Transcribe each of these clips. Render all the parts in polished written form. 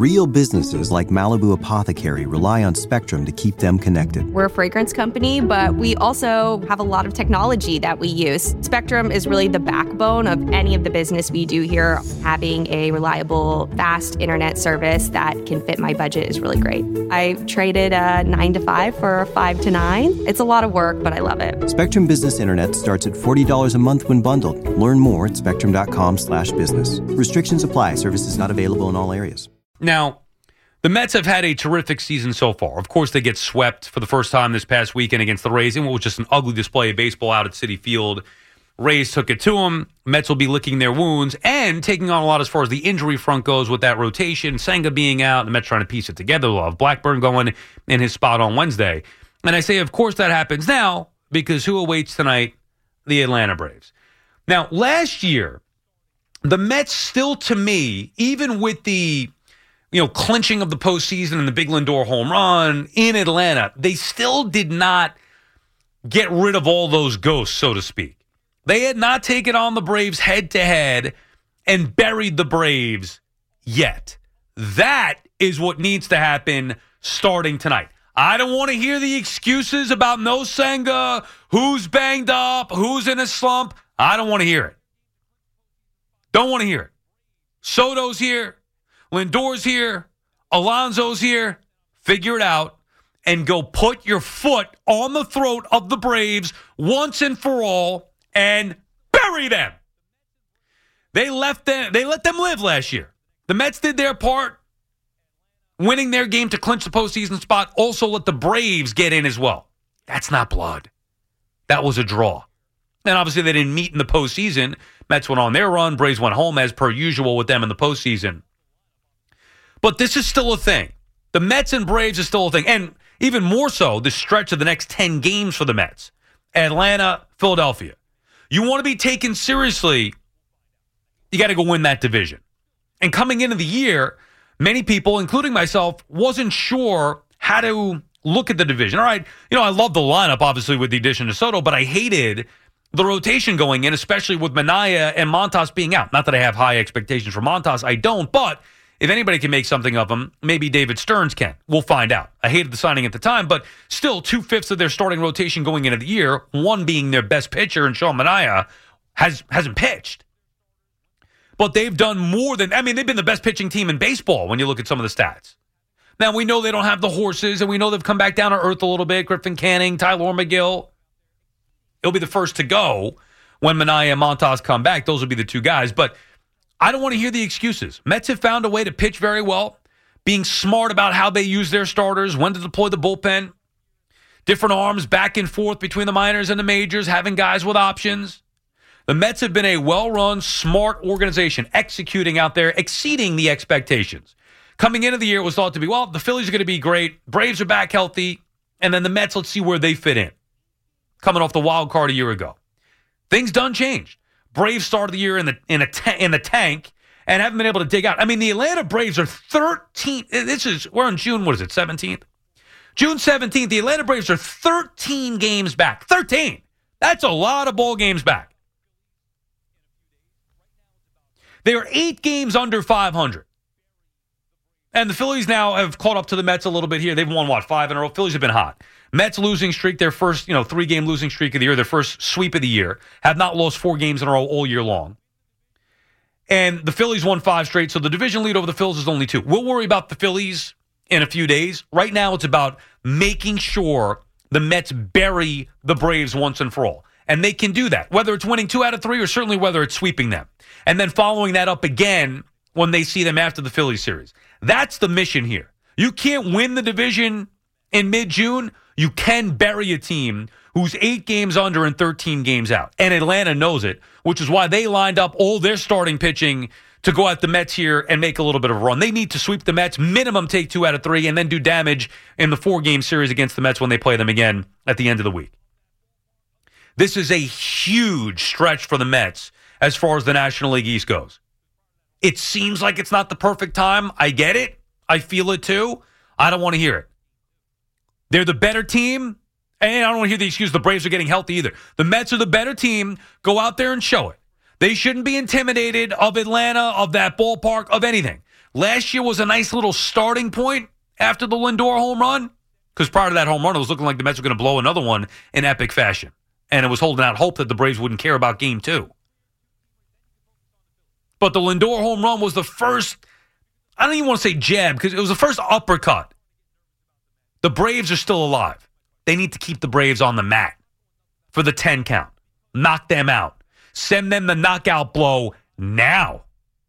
Real businesses like Malibu Apothecary rely on Spectrum to keep them connected. We're a fragrance company, but we also have a lot of technology that we use. Spectrum is really the backbone of any of the business we do here. Having a reliable, fast internet service that can fit my budget is really great. I traded a 9 to 5 for a 5 to 9. It's a lot of work, but I love it. Spectrum Business Internet starts at $40 a month when bundled. Learn more at spectrum.com/business. Restrictions apply. Services not available in all areas. Now, the Mets have had a terrific season so far. Of course, they get swept for the first time this past weekend against the Rays in what was just an ugly display of baseball out at Citi Field. Rays took it to them. Mets will be licking their wounds and taking on a lot as far as the injury front goes with that rotation. Senga being out, the Mets trying to piece it together. They'll have Blackburn going in his spot on Wednesday. And I say, of course, that happens now because who awaits tonight? The Atlanta Braves. Now, last year, the Mets still, to me, even with the clinching of the postseason and the big Lindor home run in Atlanta, they still did not get rid of all those ghosts, so to speak. They had not taken on the Braves head-to-head and buried the Braves yet. That is what needs to happen starting tonight. I don't want to hear the excuses about no Senga, who's banged up, who's in a slump. I don't want to hear it. Don't want to hear it. Soto's here. Lindor's here. Alonso's here. Figure it out and go put your foot on the throat of the Braves once and for all and bury them. They let them live last year. The Mets did their part, winning their game to clinch the postseason spot. Also let the Braves get in as well. That's not blood. That was a draw. And obviously they didn't meet in the postseason. Mets went on their run. Braves went home as per usual with them in the postseason. But this is still a thing. The Mets and Braves is still a thing. And even more so, the stretch of the next 10 games for the Mets. Atlanta, Philadelphia. You want to be taken seriously, you got to go win that division. And coming into the year, many people, including myself, wasn't sure how to look at the division. All right, I love the lineup, obviously, with the addition of Soto, but I hated the rotation going in, especially with Minaya and Montas being out. Not that I have high expectations for Montas. I don't, but if anybody can make something of him, maybe David Stearns can. We'll find out. I hated the signing at the time, but still 2/5 of their starting rotation going into the year, one being their best pitcher, and Sean Minaya, hasn't pitched. But they've done more than, they've been the best pitching team in baseball when you look at some of the stats. Now, we know they don't have the horses, and we know they've come back down to earth a little bit. Griffin Canning, Tyler McGill. It'll be the first to go when Minaya and Montas come back. Those will be the two guys, but I don't want to hear the excuses. Mets have found a way to pitch very well, being smart about how they use their starters, when to deploy the bullpen, different arms back and forth between the minors and the majors, having guys with options. The Mets have been a well-run, smart organization, executing out there, exceeding the expectations. Coming into the year, it was thought to be, the Phillies are going to be great, Braves are back healthy, and then the Mets, let's see where they fit in. Coming off the wild card a year ago. Things done changed. Braves started the year in the tank and haven't been able to dig out. The Atlanta Braves are 13. We're on June, 17th? June 17th, the Atlanta Braves are 13 games back. 13. That's a lot of ball games back. They are 8 games under 500. And the Phillies now have caught up to the Mets a little bit here. They've won, 5 in a row? Phillies have been hot. Mets losing streak, their first, 3-game losing streak of the year, their first sweep of the year, have not lost 4 games in a row all year long. And the Phillies won 5 straight, so the division lead over the Phillies is only 2. We'll worry about the Phillies in a few days. Right now, it's about making sure the Mets bury the Braves once and for all. And they can do that, whether it's winning 2 out of 3 or certainly whether it's sweeping them. And then following that up again when they see them after the Phillies series. That's the mission here. You can't win the division in mid-June. You can bury a team who's 8 games under and 13 games out. And Atlanta knows it, which is why they lined up all their starting pitching to go at the Mets here and make a little bit of a run. They need to sweep the Mets, minimum take 2 out of 3, and then do damage in the 4-game series against the Mets when they play them again at the end of the week. This is a huge stretch for the Mets as far as the National League East goes. It seems like it's not the perfect time. I get it. I feel it too. I don't want to hear it. They're the better team, and I don't want to hear the excuse the Braves are getting healthy either. The Mets are the better team. Go out there and show it. They shouldn't be intimidated of Atlanta, of that ballpark, of anything. last year was a nice little starting point after the Lindor home run, because prior to that home run, it was looking like the Mets were going to blow another one in epic fashion. And it was holding out hope that the Braves wouldn't care about Game 2. But the Lindor home run was the first, I don't even want to say jab, because it was the first uppercut. The Braves are still alive. They need to keep the Braves on the mat for the 10 count. Knock them out. Send them the knockout blow now.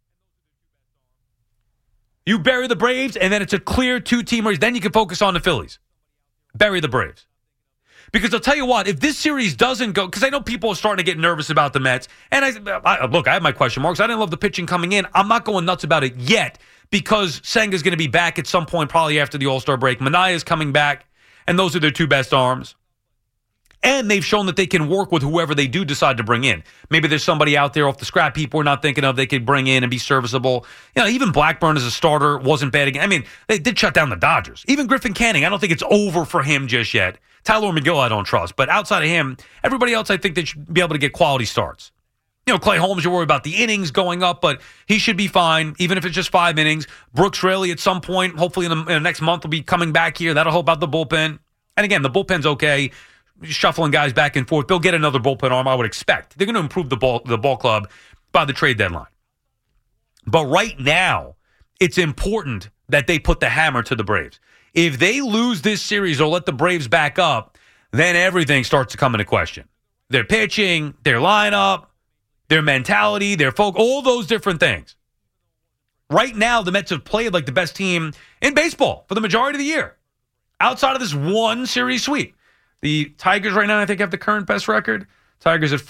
You bury the Braves, and then it's a clear 2-team race. Then you can focus on the Phillies. Bury the Braves. Because I'll tell you what, if this series doesn't go, because I know people are starting to get nervous about the Mets, and I have my question marks. I didn't love the pitching coming in. I'm not going nuts about it yet because Senga's going to be back at some point, probably after the All-Star break. Manaea's coming back, and those are their 2 best arms. And they've shown that they can work with whoever they do decide to bring in. Maybe there's somebody out there off the scrap heap we're not thinking of they could bring in and be serviceable. Even Blackburn as a starter wasn't bad again. I mean, they did shut down the Dodgers. Even Griffin Canning, I don't think it's over for him just yet. Tyler McGill, I don't trust. But outside of him, everybody else, I think they should be able to get quality starts. Clay Holmes, you worry about the innings going up, but he should be fine, even if it's just 5 innings. Brooks Raley at some point, hopefully in the next month, will be coming back here. That'll help out the bullpen. And again, the bullpen's okay. Shuffling guys back and forth. They'll get another bullpen arm, I would expect. They're going to improve the ball club by the trade deadline. But right now, it's important that they put the hammer to the Braves. If they lose this series or let the Braves back up, then everything starts to come into question. Their pitching, their lineup, their mentality, their folk, all those different things. Right now, the Mets have played like the best team in baseball for the majority of the year. Outside of this one series sweep. The Tigers right now, I think, have the current best record. Tigers at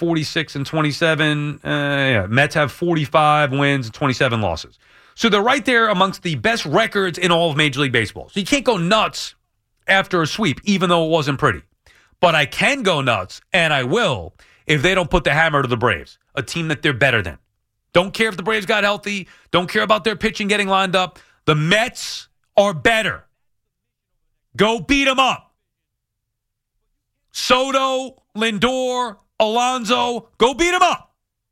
46-27. Mets have 45 wins and 27 losses. So they're right there amongst the best records in all of Major League Baseball. So you can't go nuts after a sweep, even though it wasn't pretty. But I can go nuts, and I will, if they don't put the hammer to the Braves, a team that they're better than. Don't care if the Braves got healthy. Don't care about their pitching getting lined up. The Mets are better. Go beat them up. Soto, Lindor, Alonso, go beat them up.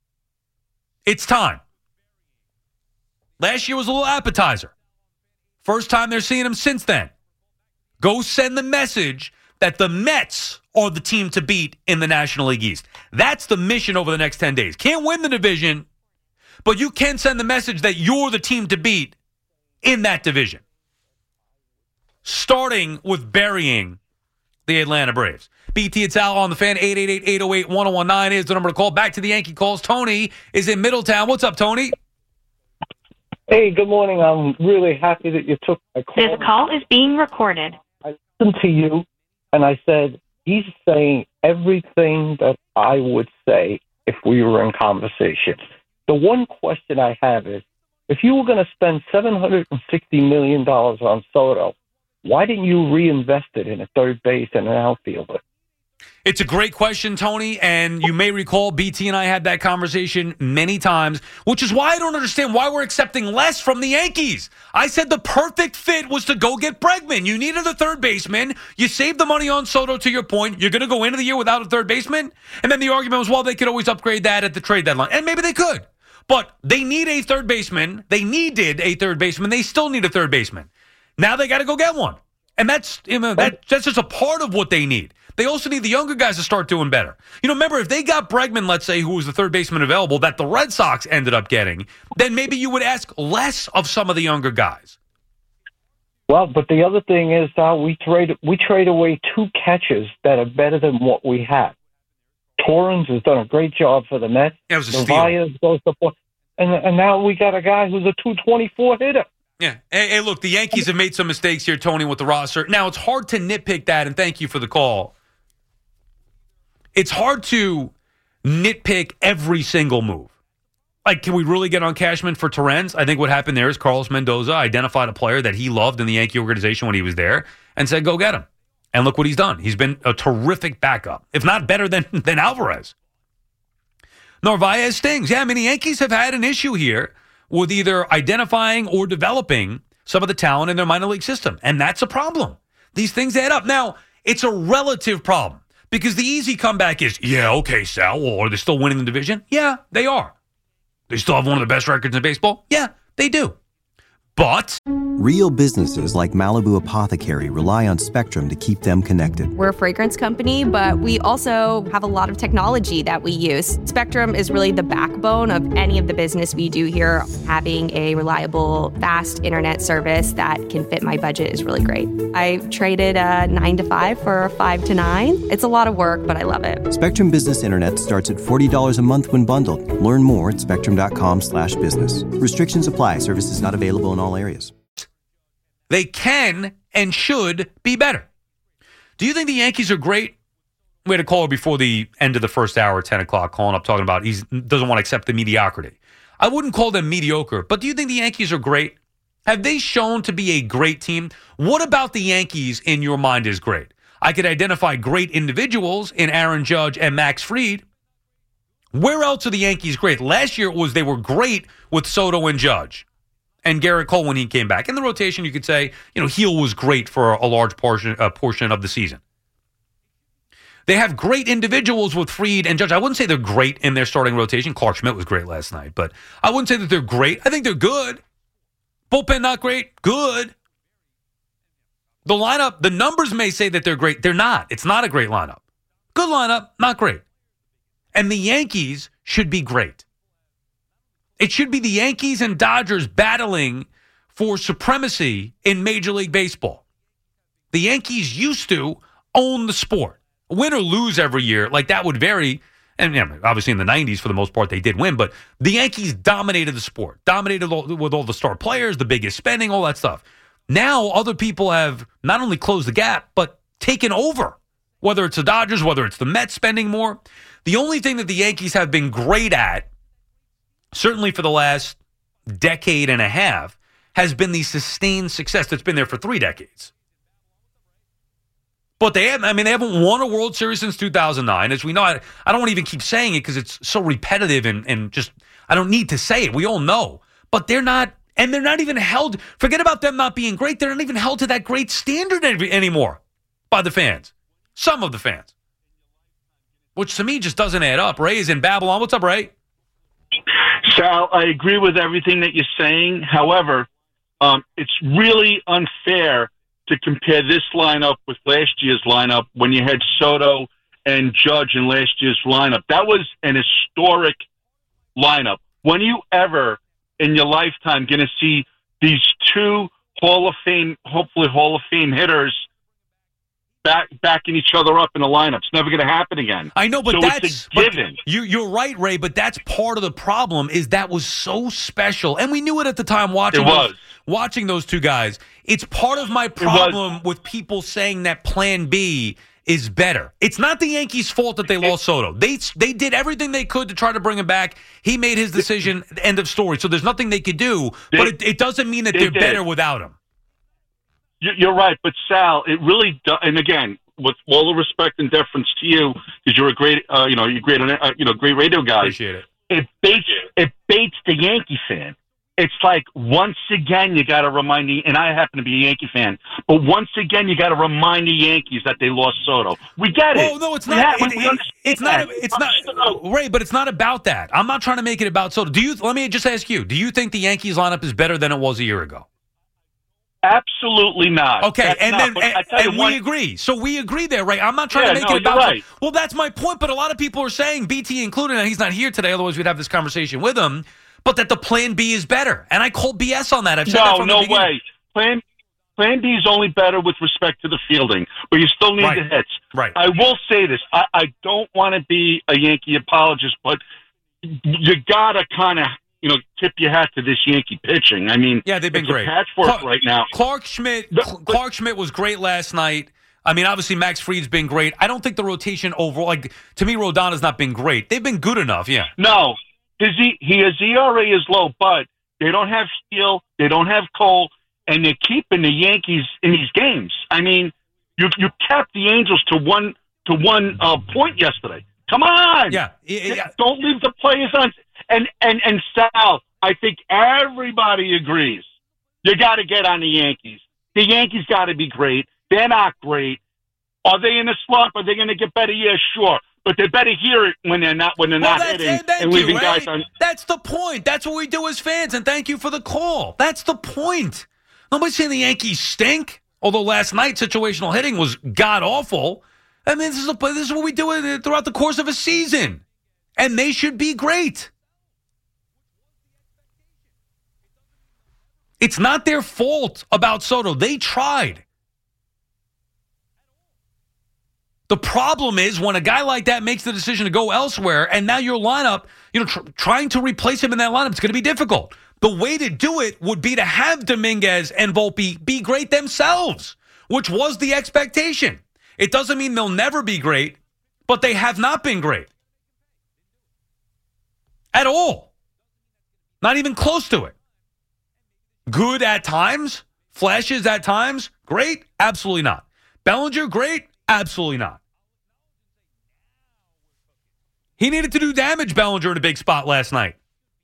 It's time. Last year was a little appetizer. First time they're seeing him since then. Go send the message that the Mets are the team to beat in the National League East. That's the mission over the next 10 days. Can't win the division, but you can send the message that you're the team to beat in that division. Starting with burying the Atlanta Braves. BT, it's Al on the Fan. 888-808-1019 is the number to call. Back to the Yankee calls. Tony is in Middletown. What's up, Tony? Hey, good morning. I'm really happy that you took my call. This call is being recorded. I listened to you, and I said, he's saying everything that I would say if we were in conversation. The one question I have is, if you were going to spend $760 million on Soto, why didn't you reinvest it in a third base and an outfielder? It's a great question, Tony, and you may recall BT and I had that conversation many times, which is why I don't understand why we're accepting less from the Yankees. I said the perfect fit was to go get Bregman. You needed a third baseman. You saved the money on Soto, to your point. You're going to go into the year without a third baseman? And then the argument was, well, they could always upgrade that at the trade deadline. And maybe they could. But they need a third baseman. They needed a third baseman. They still need a third baseman. Now they got to go get one. And that's just a part of what they need. They also need the younger guys to start doing better. Remember, if they got Bregman, let's say, who was the third baseman available, that the Red Sox ended up getting, then maybe you would ask less of some of the younger guys. Well, but the other thing is, we trade away 2 catchers that are better than what we have. Torrens has done a great job for the Mets. It was a Narvaez goes to point, and now we got a guy who's a 224 hitter. Yeah. Hey, look, the Yankees have made some mistakes here, Tony, with the roster. Now, it's hard to nitpick that, and thank you for the call. It's hard to nitpick every single move. Like, can we really get on Cashman for Torrens? I think what happened there is Carlos Mendoza identified a player that he loved in the Yankee organization when he was there and said, go get him. And look what he's done. He's been a terrific backup, if not better than Alvarez. Narvaez stings. Yeah, the Yankees have had an issue here with either identifying or developing some of the talent in their minor league system. And that's a problem. These things add up. Now, it's a relative problem because the easy comeback is, yeah, okay, Sal, well, are they still winning the division? Yeah, they are. They still have one of the best records in baseball? Yeah, they do. But Real businesses like Malibu Apothecary rely on Spectrum to keep them connected. We're a fragrance company, but we also have a lot of technology that we use. Spectrum is really the backbone of any of the business we do here. Having a reliable, fast internet service that can fit my budget is really great. I traded a 9 to 5 for a 5 to 9. It's a lot of work, but I love it. Spectrum Business Internet starts at $40 a month when bundled. Learn more at spectrum.com/business. Restrictions apply. Services not available in all areas. they can and should be better. Do you think the Yankees are great? We had a caller before the end of the first hour at 10 o'clock calling up talking about he doesn't want to accept the mediocrity. I wouldn't call them mediocre, but do you think the Yankees are great? Have they shown to be a great team? What about the Yankees in your mind is great? I could identify great individuals in Aaron Judge and Max Fried. Where else are the Yankees great? Last year they were great with Soto and Judge and Garrett Cole when he came back. In the rotation, you could say, Heel was great for a large portion of the season. They have great individuals with Fried and Judge. I wouldn't say they're great in their starting rotation. Clark Schmidt was great last night, but I wouldn't say that they're great. I think they're good. Bullpen, not great. Good. The lineup, the numbers may say that they're great. They're not. It's not a great lineup. Good lineup, not great. And the Yankees should be great. It should be the Yankees and Dodgers battling for supremacy in Major League Baseball. The Yankees used to own the sport. Win or lose every year, like that would vary. And obviously in the 90s, for the most part, they did win. But the Yankees dominated the sport, dominated with all the star players, the biggest spending, all that stuff. Now other people have not only closed the gap, but taken over, whether it's the Dodgers, whether it's the Mets spending more. The only thing that the Yankees have been great at, certainly for the last decade and a half, has been the sustained success that's been there for 3 decades. But they haven't won a World Series since 2009. As we know, I don't want to even keep saying it because it's so repetitive and just, I don't need to say it. We all know. But they're not, and they're not even held, forget about them not being great, they're not even held to that great standard anymore by the fans. Some of the fans. Which to me just doesn't add up. Ray is in Babylon. What's up, Ray? Sal, I agree with everything that you're saying. However, it's really unfair to compare this lineup with last year's lineup when you had Soto and Judge in last year's lineup. That was an historic lineup. When you ever in your lifetime going to see these two hopefully Hall of Fame hitters backing each other up in a lineup? It's never going to happen again. I know, but so that's it's a given. You're right, Ray, but that's part of the problem is that was so special. And we knew it at the time watching those two guys. It's part of my problem with people saying that Plan B is better. It's not the Yankees' fault that they lost Soto. They did everything they could to try to bring him back. He made his decision, end of story. So there's nothing they could do, but it doesn't mean that they're better without him. You're right, but Sal, it really does. And again, with all the respect and deference to you, because you're a great, great radio guy. Appreciate it. It baits the Yankee fan. It's like once again you got to remind and I happen to be a Yankee fan, but once again you got to remind the Yankees that they lost Soto. We get it. Oh no, it's not. It's not. Ray, but it's not about that. I'm not trying to make it about Soto. Let me just ask you: do you think the Yankees lineup is better than it was a year ago? Absolutely not. Okay, we agree. So we agree there, right? I'm not trying to make it about. Right. Well, that's my point. But a lot of people are saying, BT included, and he's not here today. Otherwise, we'd have this conversation with him. But that the Plan B is better, and I call BS on that. I've said that from the beginning. Way. Plan B is only better with respect to the fielding, but you still need the hits. Right. I will say this: I don't want to be a Yankee apologist, but you gotta kind of tip your hat to this Yankee pitching. I mean, yeah, they've been great. Patchwork right now. Clark Schmidt was great last night. I mean, obviously Max Fried's been great. I don't think the rotation overall, to me, Rodon has not been great. They've been good enough. Yeah. No. His ERA is low, but they don't have Steele, they don't have Cole, and they're keeping the Yankees in these games. I mean, you capped the Angels to one point yesterday. Come on, yeah. Don't leave the players on. And Sal, I think everybody agrees. You got to get on the Yankees. The Yankees got to be great. They're not great. Are they in a slump? Are they going to get better? Yeah, sure. but they better hear it when they're not hitting and leaving guys on. That's the point. That's what we do as fans, and thank you for the call. That's the point. Nobody's saying the Yankees stink, although last night situational hitting was god-awful. I mean, this is what we do throughout the course of a season, and they should be great. It's not their fault about Soto. They tried. The problem is when a guy like that makes the decision to go elsewhere, and now your lineup, trying to replace him in that lineup is going to be difficult. The way to do it would be to have Dominguez and Volpe be great themselves, which was the expectation. It doesn't mean they'll never be great, but they have not been great. At all. Not even close to it. Good at times, flashes at times, great? Absolutely not. Bellinger, great? Absolutely not. He needed to do damage, Bellinger, in a big spot last night.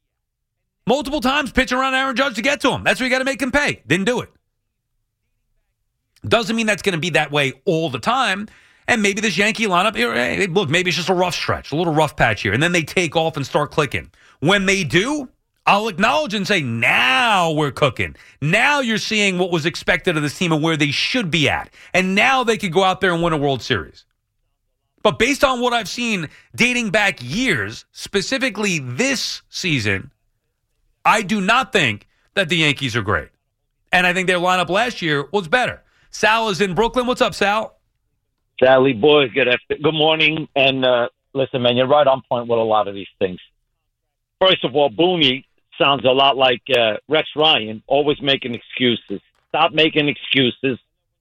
Multiple times pitching around Aaron Judge to get to him. That's where you got to make him pay. Didn't do it. Doesn't mean that's going to be that way all the time. And maybe this Yankee lineup, hey, look, maybe it's just a rough stretch, a little rough patch here. And then they take off and start clicking. When they do, I'll acknowledge and say, now we're cooking. Now you're seeing what was expected of this team and where they should be at. And now they could go out there and win a World Series. But based on what I've seen dating back years, specifically this season, I do not think that the Yankees are great. And I think their lineup last year was better. Sal is in Brooklyn. What's up, Sal? Sally, boys, good morning. And listen, man, you're right on point with a lot of these things. First of all, Booney sounds a lot like Rex Ryan, always making excuses. Stop making excuses.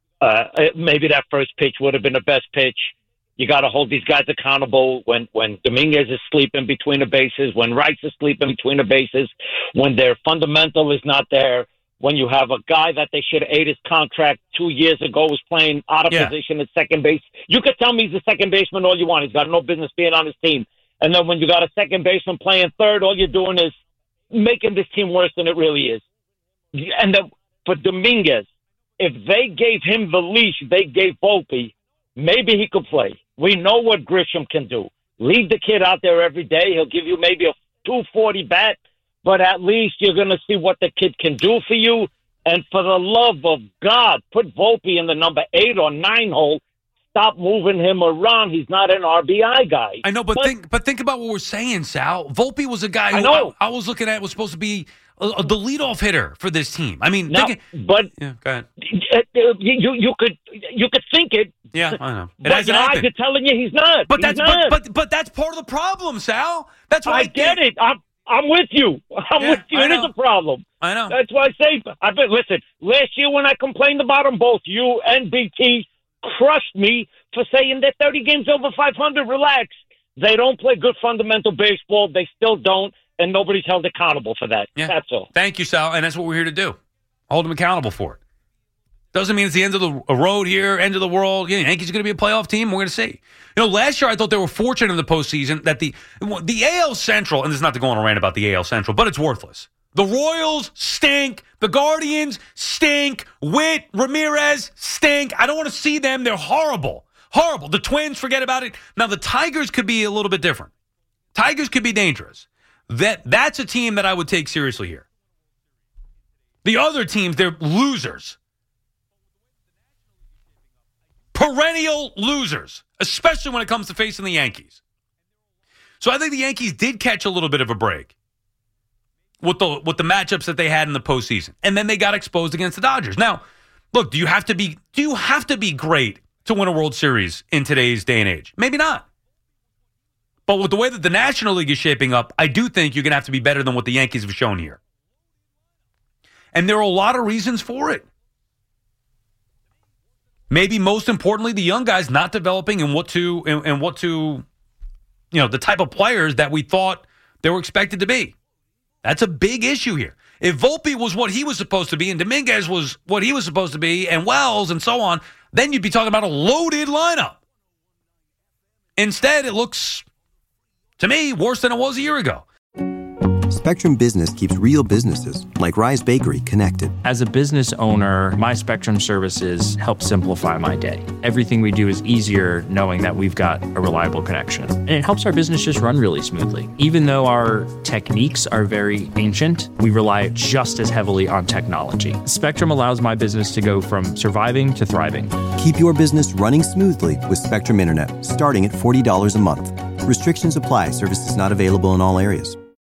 Maybe that first pitch would have been the best pitch. You got to hold these guys accountable when Dominguez is sleeping between the bases, when Rice is sleeping between the bases, when their fundamental is not there, when you have a guy that they should have ate his contract 2 years ago was playing out of position at second base. You could tell me he's a second baseman all you want. He's got no business being on his team. And then when you got a second baseman playing third, all you're doing is making this team worse than it really is. And for Dominguez, if they gave him the leash they gave Volpe, maybe he could play. We know what Grisham can do. Leave the kid out there every day. He'll give you maybe a 240 bat, but at least you're going to see what the kid can do for you. And for the love of God, put Volpe in the number 8 or 9 hole. Stop moving him around. He's not an RBI guy. I know, but think about what we're saying, Sal. Volpe was a guy who I was looking at was supposed to be the leadoff hitter for this team. I mean, go ahead. You could think it. Yeah, I know. But your eyes are telling you he's not. But that's part of the problem, Sal. That's why I get it. I'm with you. I'm with you. It is a problem. I know. That's why I say. Listen. Last year when I complained about them both, you and BT crushed me for saying they're 30 games over 500. Relax. They don't play good fundamental baseball. They still don't, and nobody's held accountable for that. Yeah. That's all. Thank you, Sal, and that's what we're here to do. Hold them accountable for it. Doesn't mean it's the end of the road here, end of the world. Yeah, Yankees are going to be a playoff team. We're going to see. Last year I thought they were fortunate in the postseason that the AL Central, and this is not to go on a rant about the AL Central, but it's worthless. The Royals stink. The Guardians stink. Witt, Ramirez stink. I don't want to see them. They're horrible. Horrible. The Twins, forget about it. Now, the Tigers could be a little bit different. Tigers could be dangerous. That's a team that I would take seriously here. The other teams, they're losers. Perennial losers, especially when it comes to facing the Yankees. So I think the Yankees did catch a little bit of a break with the matchups that they had in the postseason, and then they got exposed against the Dodgers. Now, look, do you have to be great to win a World Series in today's day and age? Maybe not. But with the way that the National League is shaping up, I do think you're going to have to be better than what the Yankees have shown here. And there are a lot of reasons for it. Maybe most importantly, the young guys not developing and what to the type of players that we thought they were expected to be. That's a big issue here. If Volpe was what he was supposed to be and Dominguez was what he was supposed to be and Wells and so on, then you'd be talking about a loaded lineup. Instead, it looks, to me, worse than it was a year ago. Spectrum Business keeps real businesses, like Rise Bakery, connected. As a business owner, my Spectrum services help simplify my day. Everything we do is easier knowing that we've got a reliable connection. And it helps our business just run really smoothly. Even though our techniques are very ancient, we rely just as heavily on technology. Spectrum allows my business to go from surviving to thriving. Keep your business running smoothly with Spectrum Internet, starting at $40 a month. Restrictions apply. Services not available in all areas.